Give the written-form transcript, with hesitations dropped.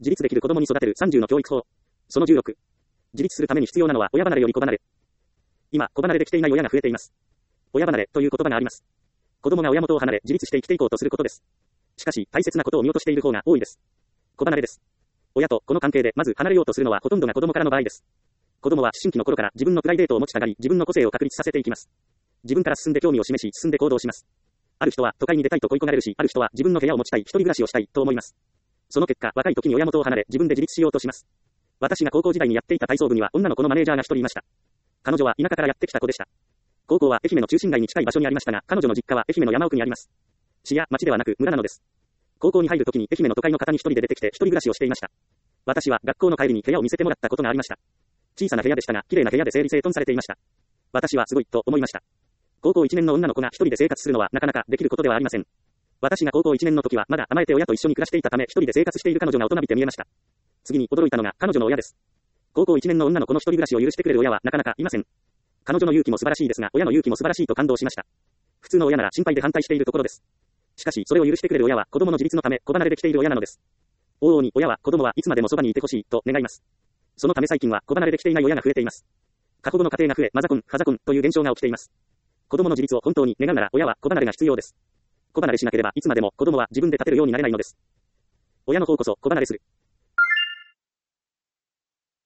自立できる子供に育てる30の教育法。その16。自立するために必要なのは親離れより子離れ。今、子離れできていない親が増えています。親離れという言葉があります。子供が親元を離れ自立して生きていこうとすることです。しかし、大切なことを見落としている方が多いです。子離れです。親とこの関係でまず離れようとするのはほとんどが子供からの場合です。子供は思春期の頃から自分のプライベートを持ちたがり、自分の個性を確立させていきます。自分から進んで興味を示し、進んで行動します。ある人は都会に出たいと恋焦がれるし、ある人は自分の部屋を持ちたい、一人暮らしをしたいと思います。その結果、若い時に親元を離れ、自分で自立しようとします。私が高校時代にやっていた体操部には女の子のマネージャーが一人いました。彼女は田舎からやってきた子でした。高校は愛媛の中心街に近い場所にありましたが、彼女の実家は愛媛の山奥にあります。市や町ではなく村なのです。高校に入る時に愛媛の都会の方に一人で出てきて一人暮らしをしていました。私は学校の帰りに部屋を見せてもらったことがありました。小さな部屋でしたが、綺麗な部屋で整理整頓されていました。私はすごいと思いました。高校1年の女の子が一人で生活するのはなかなかできることではありません。私が高校1年の時はまだ甘えて親と一緒に暮らしていたため、一人で生活している彼女が大人びて見えました。次に驚いたのが彼女の親です。高校1年の女の子の一人暮らしを許してくれる親はなかなかいません。彼女の勇気も素晴らしいですが、親の勇気も素晴らしいと感動しました。普通の親なら心配で反対しているところです。しかし、それを許してくれる親は子供の自立のため子離れできている親なのです。往々に親は子供はいつまでもそばにいてほしいと願います。そのため最近は子離れできていない親が増えています。過保護の家庭が増え、マザコン、ファザコンという現象が起きています。子供の自立を本当に願うなら親は子離れが必要です。子離れしなければいつまでも子供は自分で立てるようになれないのです。親の方こそ子離れする。